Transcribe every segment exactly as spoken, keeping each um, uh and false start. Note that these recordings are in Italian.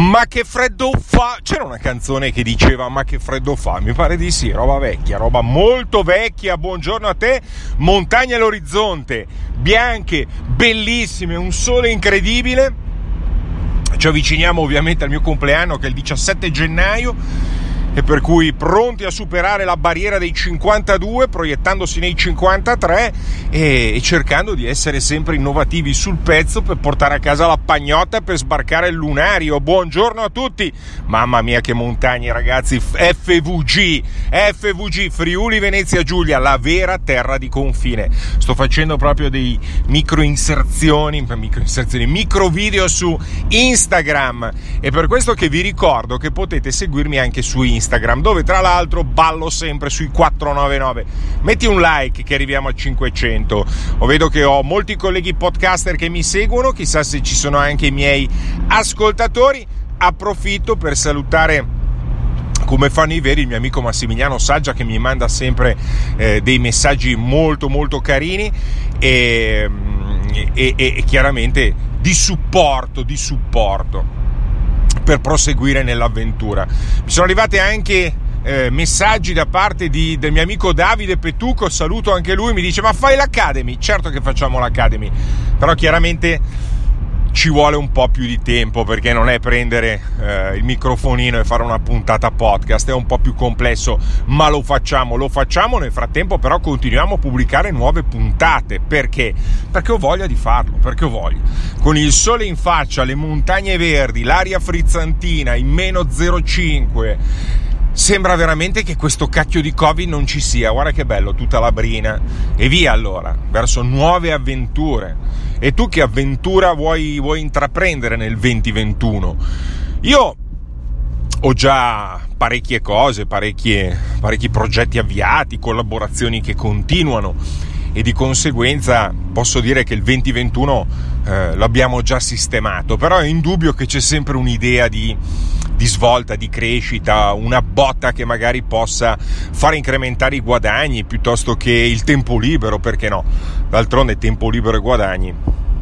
Ma che freddo fa? C'era una canzone che diceva ma che freddo fa? Mi pare di sì, roba vecchia, roba molto vecchia. Buongiorno a te, montagne all'orizzonte, bianche, bellissime, un sole incredibile. Ci avviciniamo ovviamente al mio compleanno, che è il diciassette gennaio, e per cui pronti a superare la barriera dei cinquantadue, proiettandosi nei cinquantatré e, e cercando di essere sempre innovativi sul pezzo per portare a casa la pagnotta e per sbarcare il lunario. Buongiorno a tutti. Mamma mia che montagne, ragazzi. F V G F V G Friuli Venezia Giulia, la vera terra di confine. Sto facendo proprio dei micro inserzioni micro inserzioni micro video su Instagram, e per questo che vi ricordo che potete seguirmi anche su Instagram, Instagram, dove tra l'altro ballo sempre sui quattrocentonovantanove. Metti un like che arriviamo a cinquecento. O vedo che ho molti colleghi podcaster che mi seguono, chissà se ci sono anche i miei ascoltatori. Approfitto per salutare, come fanno i veri, il mio amico Massimiliano Saggia, che mi manda sempre eh, dei messaggi molto molto carini e, e, e chiaramente di supporto, di supporto per proseguire nell'avventura. Mi sono arrivati anche eh, messaggi da parte di, del mio amico Davide Petuco, saluto anche lui, mi dice ma fai l'Academy? Certo che facciamo l'Academy, però chiaramente ci vuole un po' più di tempo, perché non è prendere eh, il microfonino e fare una puntata podcast, è un po' più complesso, ma lo facciamo, lo facciamo. Nel frattempo però continuiamo a pubblicare nuove puntate, perché? Perché ho voglia di farlo, perché ho voglia. Con il sole in faccia, le montagne verdi, l'aria frizzantina, in meno zero virgola cinque, sembra veramente che questo cacchio di Covid non ci sia. Guarda che bello, tutta la brina, e via allora, verso nuove avventure. E tu che avventura vuoi, vuoi intraprendere nel duemilaventuno? Io ho già parecchie cose, parecchie, parecchi progetti avviati, collaborazioni che continuano, e di conseguenza posso dire che il duemilaventuno eh, l'abbiamo già sistemato, però è indubbio che c'è sempre un'idea di, di svolta, di crescita, una botta che magari possa fare incrementare i guadagni piuttosto che il tempo libero, perché no? D'altronde tempo libero e guadagni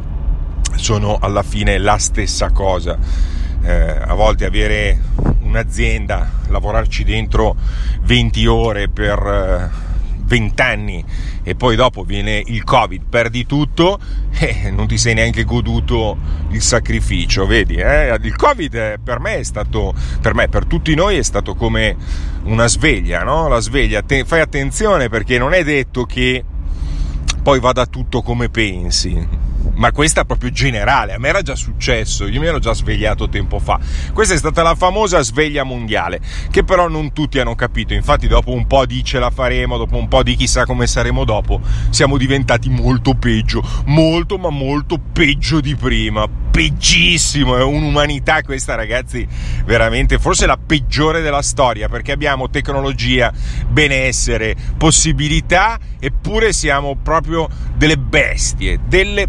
sono alla fine la stessa cosa. Eh, a volte avere un'azienda, lavorarci dentro venti ore per eh, venti anni e poi dopo viene il Covid, perdi tutto e non ti sei neanche goduto il sacrificio, vedi? Eh? Il Covid per me è stato, per me, per tutti noi è stato come una sveglia, no? La sveglia, te, fai attenzione, perché non è detto che poi vada tutto come pensi, ma questa è proprio generale. A me era già successo, io mi ero già svegliato tempo fa. Questa è stata la famosa sveglia mondiale, che però non tutti hanno capito. Infatti dopo un po' di ce la faremo, dopo un po' di chissà come saremo dopo, siamo diventati molto peggio, molto ma molto peggio di prima, peggissimo. È un'umanità questa, ragazzi, veramente forse la peggiore della storia, perché abbiamo tecnologia, benessere, possibilità, eppure siamo proprio delle bestie, delle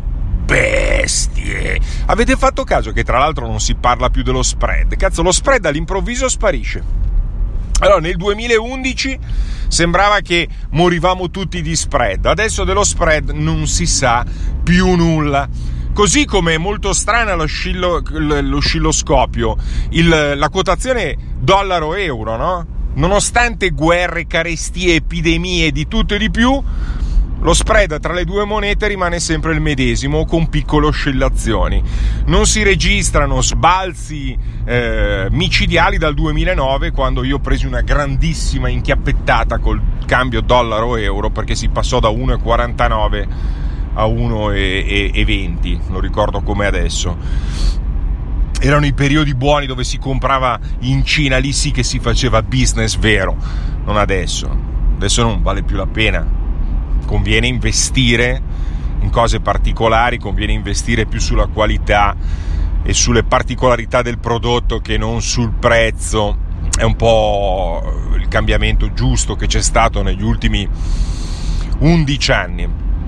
bestie. Avete fatto caso che tra l'altro non si parla più dello spread? Cazzo, lo spread all'improvviso sparisce. Allora, nel duemilaundici sembrava che morivamo tutti di spread, adesso dello spread non si sa più nulla. Così come è molto strana l'oscillo, l'oscilloscopio, il, la quotazione dollaro-euro, no? Nonostante guerre, carestie, epidemie, di tutto e di più, lo spread tra le due monete rimane sempre il medesimo, con piccole oscillazioni. Non si registrano sbalzi eh, micidiali dal duemilanove, quando io presi una grandissima inchiappettata col cambio dollaro-euro, perché si passò da uno virgola quarantanove a uno virgola venti, lo ricordo come adesso. Erano i periodi buoni dove si comprava in Cina, lì sì che si faceva business vero, non adesso. Adesso non vale più la pena. Conviene investire in cose particolari, conviene investire più sulla qualità e sulle particolarità del prodotto che non sul prezzo. È un po' il cambiamento giusto che c'è stato negli ultimi undici anni.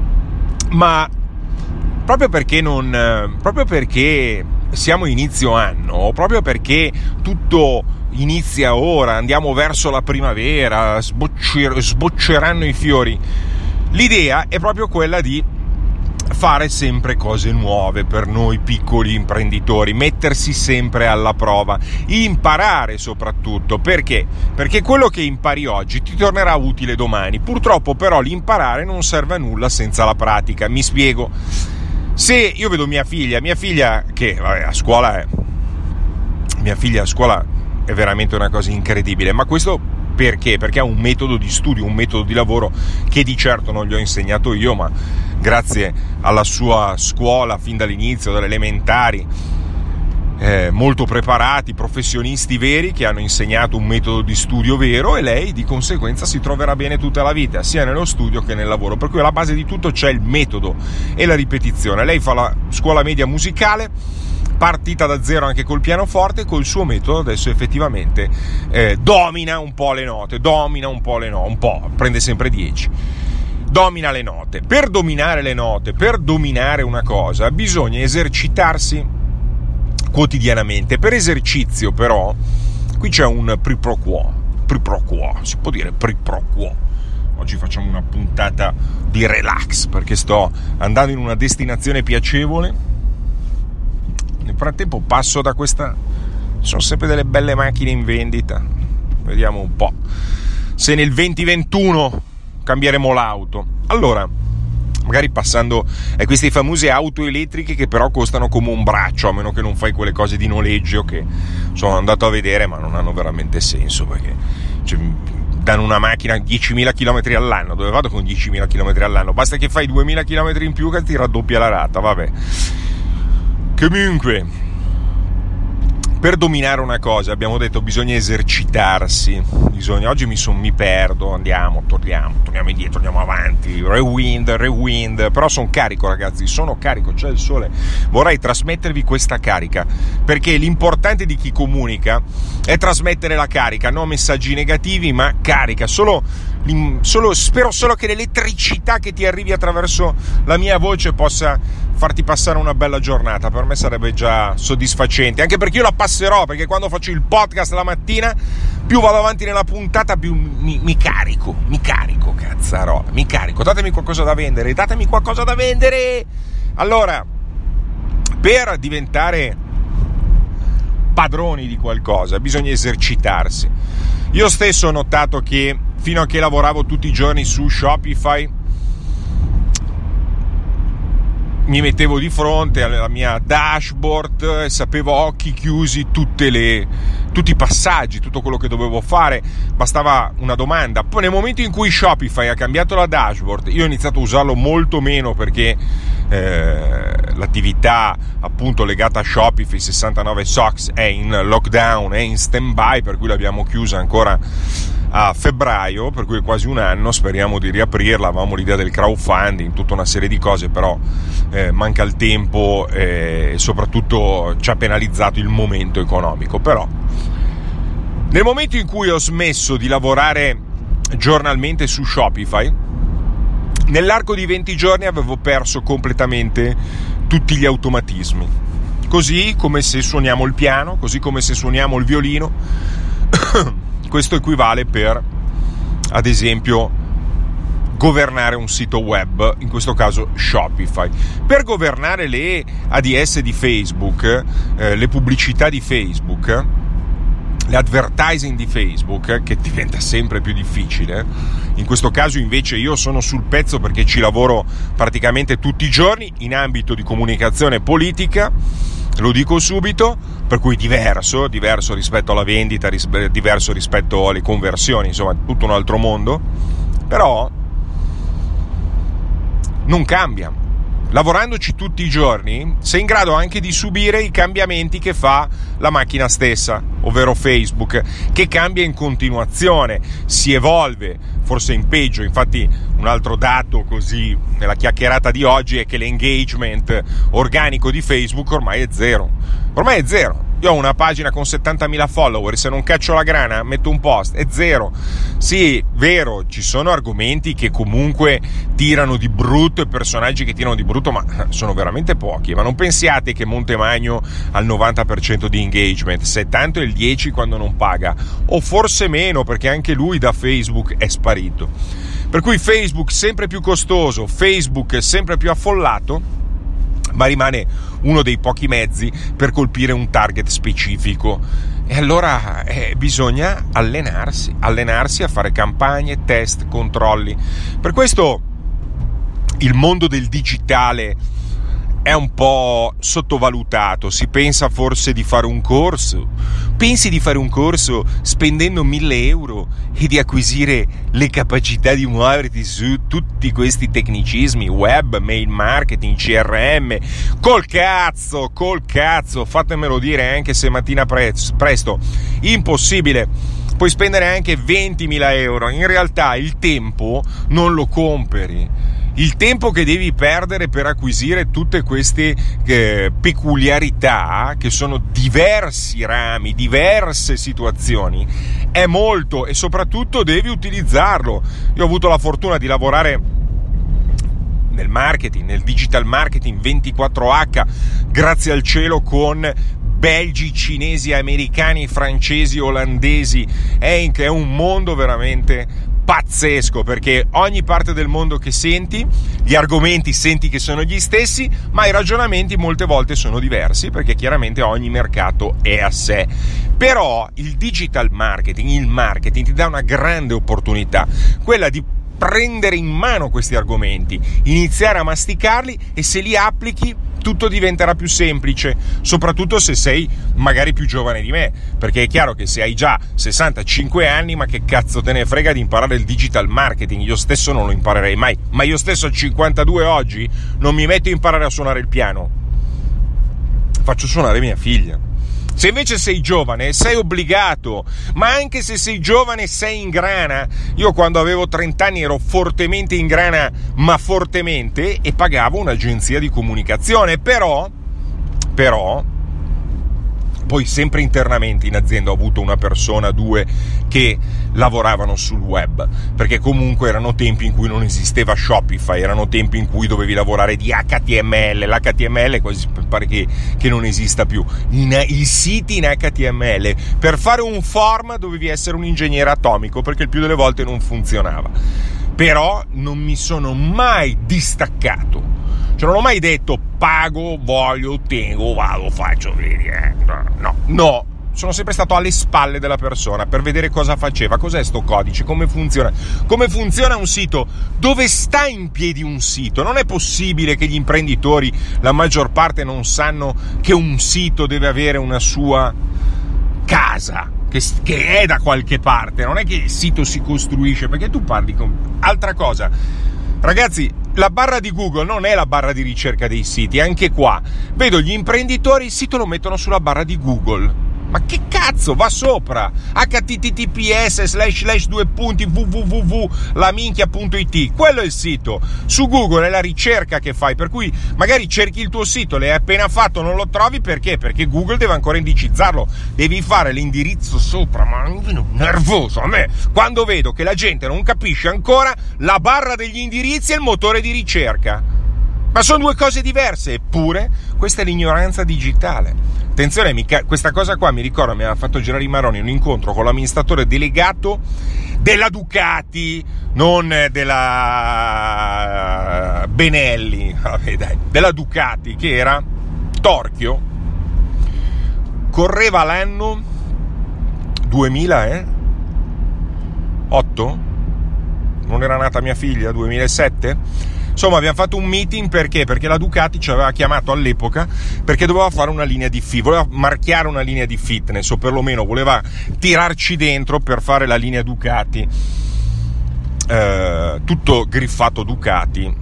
Ma proprio perché non proprio perché siamo inizio anno, proprio perché tutto inizia ora, andiamo verso la primavera, sboccer- sbocceranno i fiori, l'idea è proprio quella di fare sempre cose nuove per noi piccoli imprenditori, mettersi sempre alla prova, imparare soprattutto. Perché? Perché quello che impari oggi ti tornerà utile domani. Purtroppo però l'imparare non serve a nulla senza la pratica. Mi spiego. Se io vedo mia figlia, mia figlia che vabbè, a scuola è mia figlia a scuola è veramente una cosa incredibile, ma questo perché? Perché ha un metodo di studio, un metodo di lavoro che di certo non gli ho insegnato io, ma grazie alla sua scuola fin dall'inizio, dalle elementari, eh, molto preparati, professionisti veri che hanno insegnato un metodo di studio vero, e lei di conseguenza si troverà bene tutta la vita, sia nello studio che nel lavoro. Per cui alla base di tutto c'è il metodo e la ripetizione. Lei fa la scuola media musicale, partita da zero anche col pianoforte, col suo metodo adesso effettivamente eh, domina un po' le note, domina un po' le note, un po', prende sempre dieci, domina le note. Per dominare le note, per dominare una cosa, bisogna esercitarsi quotidianamente. Per esercizio però, qui c'è un pri pro quo, pri pro quo, si può dire pri pro quo. Oggi facciamo una puntata di relax perché sto andando in una destinazione piacevole. Nel frattempo passo da questa, ci sono sempre delle belle macchine in vendita, vediamo un po' se nel duemilaventuno cambieremo l'auto. Allora, magari passando a queste famose auto elettriche che però costano come un braccio, a meno che non fai quelle cose di noleggio che sono andato a vedere ma non hanno veramente senso, perché cioè, danno una macchina a diecimila chilometri all'anno. Dove vado con diecimila chilometri all'anno? Basta che fai duemila chilometri in più che ti raddoppia la rata, vabbè. Comunque, per dominare una cosa, abbiamo detto, bisogna esercitarsi. Bisogna, oggi mi, son, mi perdo, andiamo, torniamo, torniamo indietro, andiamo avanti, rewind, rewind. Però sono carico, ragazzi, sono carico, c'è il sole. Vorrei trasmettervi questa carica, perché l'importante di chi comunica è trasmettere la carica, non messaggi negativi, ma carica. Solo, solo, spero solo che l'elettricità che ti arrivi attraverso la mia voce possa farti passare una bella giornata. Per me sarebbe già soddisfacente, anche perché io la passerò, perché quando faccio il podcast la mattina, più vado avanti nella puntata, più mi, mi carico, mi carico, cazzarola, mi carico. Datemi qualcosa da vendere, datemi qualcosa da vendere. Allora, per diventare padroni di qualcosa bisogna esercitarsi. Io stesso ho notato che fino a che lavoravo tutti i giorni su Shopify, mi mettevo di fronte alla mia dashboard e sapevo a occhi chiusi tutte le, tutti i passaggi, tutto quello che dovevo fare. Bastava una domanda. Poi nel momento in cui Shopify ha cambiato la dashboard, io ho iniziato a usarlo molto meno, perché eh, l'attività appunto legata a Shopify sessantanove Socks è in lockdown, è in stand-by, per cui l'abbiamo chiusa ancora a febbraio, per cui è quasi un anno. Speriamo di riaprirla. Avevamo l'idea del crowdfunding, tutta una serie di cose, però eh, manca il tempo e eh, soprattutto ci ha penalizzato il momento economico. Però nel momento in cui ho smesso di lavorare giornalmente su Shopify, nell'arco di venti giorni avevo perso completamente tutti gli automatismi, così come se suoniamo il piano, così come se suoniamo il violino. Questo equivale per, ad esempio, governare un sito web, in questo caso Shopify. Per governare le A D S di Facebook, eh, le pubblicità di Facebook, l'advertising di Facebook, che diventa sempre più difficile. In questo caso invece io sono sul pezzo, perché ci lavoro praticamente tutti i giorni in ambito di comunicazione politica, lo dico subito, per cui diverso, diverso rispetto alla vendita, diverso rispetto alle conversioni, insomma tutto un altro mondo. Però non cambia. Lavorandoci tutti i giorni sei in grado anche di subire i cambiamenti che fa la macchina stessa, ovvero Facebook, che cambia in continuazione, si evolve, forse in peggio. Infatti un altro dato così nella chiacchierata di oggi è che l'engagement organico di Facebook ormai è zero, ormai è zero. Io ho una pagina con settantamila follower, se non caccio la grana metto un post, è zero. Sì, vero, ci sono argomenti che comunque tirano di brutto e personaggi che tirano di brutto, ma sono veramente pochi. Ma non pensiate che Montemagno ha il novanta per cento di engagement, se tanto è il dieci per cento quando non paga, o forse meno, perché anche lui da Facebook è sparito. Per cui Facebook sempre più costoso, Facebook sempre più affollato, ma rimane uno dei pochi mezzi per colpire un target specifico. E allora eh, bisogna allenarsi, allenarsi a fare campagne, test, controlli. Per questo il mondo del digitale è un po' sottovalutato. Si pensa forse di fare un corso. Pensi di fare un corso spendendo mille euro e di acquisire le capacità di muoverti su tutti questi tecnicismi, web, mail marketing, C R M? Col cazzo, col cazzo, fatemelo dire anche se mattina pre- presto. Impossibile. Puoi spendere anche ventimila euro. In realtà il tempo non lo compri. Il tempo che devi perdere per acquisire tutte queste eh, peculiarità, che sono diversi rami, diverse situazioni, è molto, e soprattutto devi utilizzarlo. Io ho avuto la fortuna di lavorare nel marketing, nel digital marketing ventiquattro acca, grazie al cielo, con belgi, cinesi, americani, francesi, olandesi. È, è un mondo veramente pazzesco, perché ogni parte del mondo che senti, gli argomenti senti che sono gli stessi, ma i ragionamenti molte volte sono diversi, perché chiaramente ogni mercato è a sé. Però il digital marketing, il marketing ti dà una grande opportunità, quella di prendere in mano questi argomenti, iniziare a masticarli, e se li applichi tutto diventerà più semplice, soprattutto se sei magari più giovane di me, perché è chiaro che se hai già sessantacinque anni, ma che cazzo te ne frega di imparare il digital marketing? Io stesso non lo imparerei mai, ma io stesso a cinquantadue oggi non mi metto a imparare a suonare il piano, faccio suonare mia figlia. Se invece sei giovane, sei obbligato, ma anche se sei giovane sei in grana. Io quando avevo trenta anni ero fortemente in grana, ma fortemente, e pagavo un'agenzia di comunicazione, però, però, poi sempre internamente in azienda ho avuto una persona, due, che lavoravano sul web, perché comunque erano tempi in cui non esisteva Shopify, erano tempi in cui dovevi lavorare di H T M L, l'H T M L quasi pare che, che non esista più, in, i siti in H T M L, per fare un form dovevi essere un ingegnere atomico, perché il più delle volte non funzionava. Però non mi sono mai distaccato, cioè non ho mai detto pago, voglio, ottengo, vado, faccio, vedi, eh. no, no, no. Sono sempre stato alle spalle della persona per vedere cosa faceva, cos'è sto codice, come funziona, come funziona un sito, dove sta in piedi un sito. Non è possibile che gli imprenditori, la maggior parte, non sanno che un sito deve avere una sua casa, che, che è da qualche parte, non è che il sito si costruisce, perché tu parli con altra cosa. Ragazzi, la barra di Google non è la barra di ricerca dei siti, anche qua vedo gli imprenditori il sito lo mettono sulla barra di Google. Ma che cazzo, va sopra H T T P S slash slash due punti www laminchia punto it, quello è il sito. Su Google è la ricerca che fai, per cui magari cerchi il tuo sito, l'hai appena fatto, non lo trovi, perché? Perché Google deve ancora indicizzarlo, devi fare l'indirizzo sopra. Ma mi viene nervoso a me quando vedo che la gente non capisce ancora la barra degli indirizzi e il motore di ricerca. Ma sono due cose diverse, eppure questa è l'ignoranza digitale. Attenzione, mica, questa cosa qua mi ricordo, mi aveva fatto girare i maroni un incontro con l'amministratore delegato della Ducati, non della Benelli, vabbè dai, della Ducati, che era Torchio, correva l'anno duemila, eh? otto? Non era nata mia figlia, duemilasette? Insomma, abbiamo fatto un meeting perché? Perché la Ducati ci aveva chiamato all'epoca perché doveva fare una linea di fit, voleva marchiare una linea di fitness, o perlomeno voleva tirarci dentro per fare la linea Ducati, eh, tutto griffato Ducati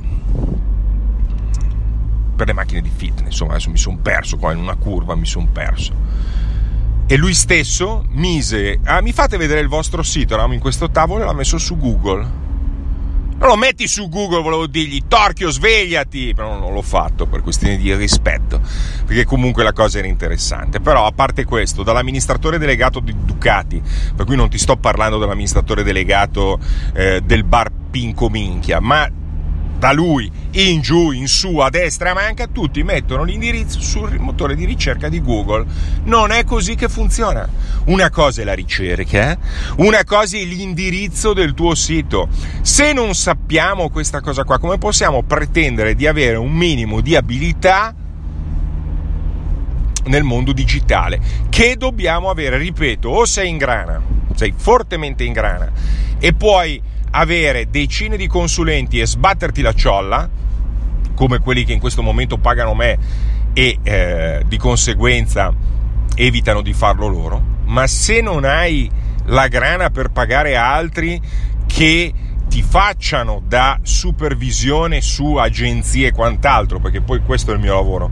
per le macchine di fitness. Insomma, adesso mi sono perso qua in una curva, mi sono perso. E lui stesso mise, ah, mi fate vedere il vostro sito, eravamo in questo tavolo e l'ha messo su Google. Non lo metti su Google, volevo dirgli Torchio svegliati, però non l'ho fatto per questioni di rispetto, perché comunque la cosa era interessante. Però a parte questo, dall'amministratore delegato di Ducati, per cui non ti sto parlando dell'amministratore delegato eh, del bar Pinco Minchia, ma da lui in giù, in su, a destra, a manca, tutti mettono l'indirizzo sul motore di ricerca di Google. Non è così che funziona. una cosa è la ricerca, una cosa è l'indirizzo del tuo sito. Se non sappiamo questa cosa qua, come possiamo pretendere di avere un minimo di abilità nel mondo digitale? Che dobbiamo avere, ripeto, o sei in grana, sei fortemente in grana e puoi avere decine di consulenti e sbatterti la ciolla, come quelli che in questo momento pagano me e eh, di conseguenza evitano di farlo loro. Ma se non hai la grana per pagare altri che ti facciano da supervisione su agenzie e quant'altro, perché poi questo è il mio lavoro,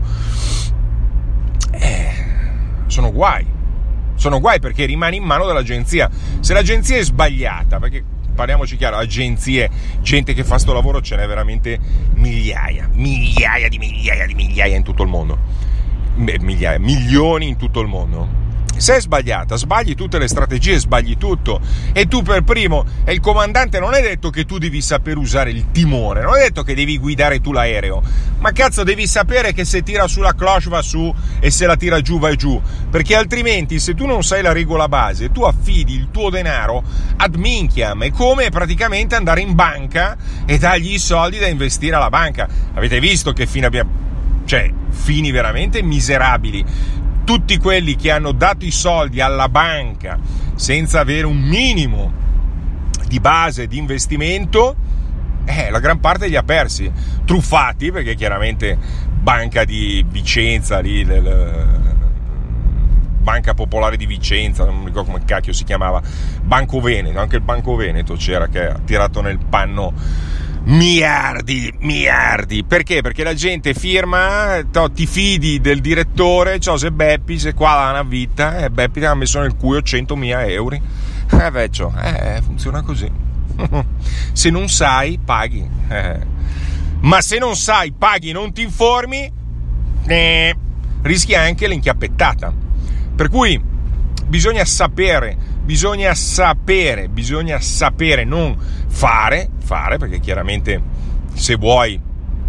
eh, sono guai, sono guai perché rimani in mano dell'agenzia. Se l'agenzia è sbagliata, perché parliamoci chiaro, agenzie, gente che fa sto lavoro ce n'è veramente migliaia, migliaia di migliaia di migliaia in tutto il mondo, migliaia, milioni in tutto il mondo. Se è sbagliata, sbagli tutte le strategie, sbagli tutto, e tu per primo, e il comandante non è detto che tu devi saper usare il timone, non è detto che devi guidare tu l'aereo, ma cazzo devi sapere che se tira su la cloche va su e se la tira giù va giù, perché altrimenti se tu non sai la regola base tu affidi il tuo denaro ad minchiam, è come praticamente andare in banca e dargli i soldi da investire alla banca. Avete visto che fine abbiamo, cioè fini veramente miserabili. Tutti quelli che hanno dato i soldi alla banca senza avere un minimo di base di investimento, eh, la gran parte li ha persi, truffati, perché chiaramente Banca di Vicenza, lì, l, l, Banca Popolare di Vicenza, non mi ricordo come cacchio si chiamava, Banco Veneto, anche il Banco Veneto c'era che ha tirato nel panno miliardi, miliardi. Perché? Perché la gente firma, to, ti fidi del direttore, ciao se Beppi, se qua ha una vita, e Beppi ti ha messo nel culo centomila euro. Eh vecchio, eh, funziona così. Se non sai, paghi. Eh. Ma se non sai, paghi e non ti informi, eh, rischi anche l'inchiappettata. Per cui bisogna sapere, bisogna sapere, bisogna sapere, non fare, fare, perché chiaramente se vuoi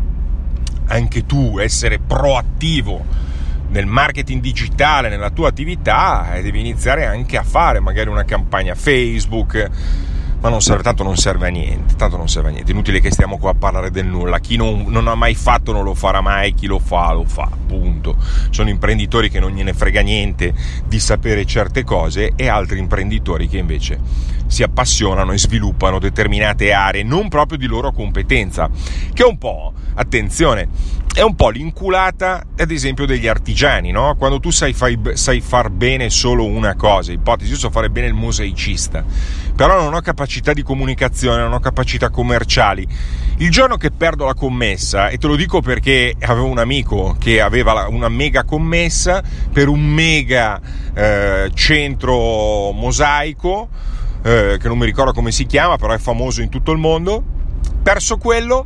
anche tu essere proattivo nel marketing digitale, nella tua attività, devi iniziare anche a fare magari una campagna Facebook, ma non serve, tanto non serve a niente, tanto non serve a niente, inutile che stiamo qua a parlare del nulla. Chi non, non ha mai fatto non lo farà mai, chi lo fa lo fa, punto. Sono imprenditori che non gliene frega niente di sapere certe cose e altri imprenditori che invece si appassionano e sviluppano determinate aree non proprio di loro competenza, che è un po', attenzione, è un po' l'inculata ad esempio degli artigiani, no? Quando tu sai, fai, sai far bene solo una cosa, ipotesi, io so fare bene il mosaicista, però non ho capacità di comunicazione, non ho capacità commerciali. Il giorno che perdo la commessa, e te lo dico perché avevo un amico che aveva una mega commessa per un mega eh, centro mosaico, eh, che non mi ricordo come si chiama, però è famoso in tutto il mondo, perso quello,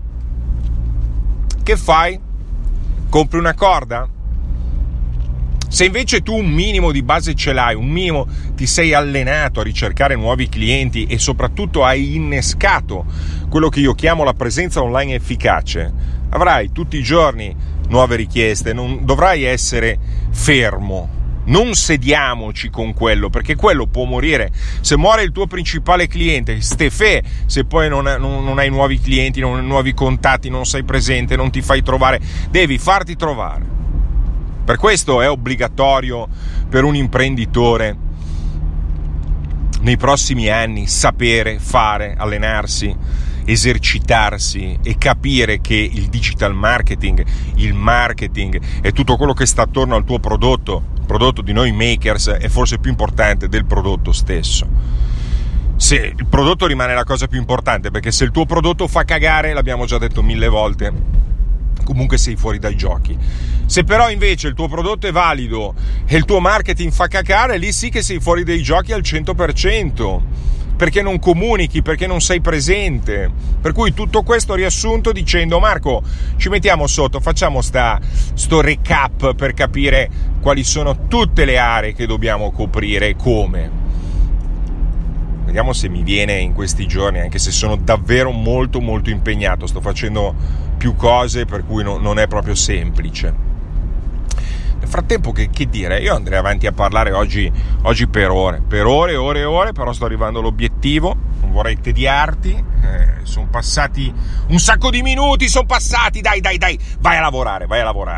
che fai? Compri una corda? Se invece tu un minimo di base ce l'hai, un minimo ti sei allenato a ricercare nuovi clienti e soprattutto hai innescato quello che io chiamo la presenza online efficace, avrai tutti i giorni nuove richieste, non dovrai essere fermo. Non sediamoci con quello, perché quello può morire. Se muore il tuo principale cliente, Stefè, se poi non, non, non hai nuovi clienti, non hai nuovi contatti, non sei presente, non ti fai trovare, devi farti trovare. Per questo è obbligatorio per un imprenditore nei prossimi anni sapere fare, allenarsi, esercitarsi e capire che il digital marketing, il marketing e tutto quello che sta attorno al tuo prodotto, il prodotto di noi makers, è forse più importante del prodotto stesso. Se il prodotto rimane la cosa più importante, perché se il tuo prodotto fa cagare, l'abbiamo già detto mille volte, comunque sei fuori dai giochi. Se però invece il tuo prodotto è valido e il tuo marketing fa cagare, lì sì che sei fuori dai giochi al cento per cento, perché non comunichi, perché non sei presente. Per cui tutto questo riassunto dicendo: Marco, ci mettiamo sotto, facciamo sta, sto recap per capire quali sono tutte le aree che dobbiamo coprire e come. Vediamo se mi viene in questi giorni, anche se sono davvero molto molto impegnato, sto facendo più cose per cui no, non è proprio semplice. frattempo che, che dire, io andrei avanti a parlare oggi, oggi per ore, per ore, ore e ore, però sto arrivando all'obiettivo, non vorrei tediarti, eh, sono passati un sacco di minuti, sono passati, dai, dai, dai, vai a lavorare, vai a lavorare.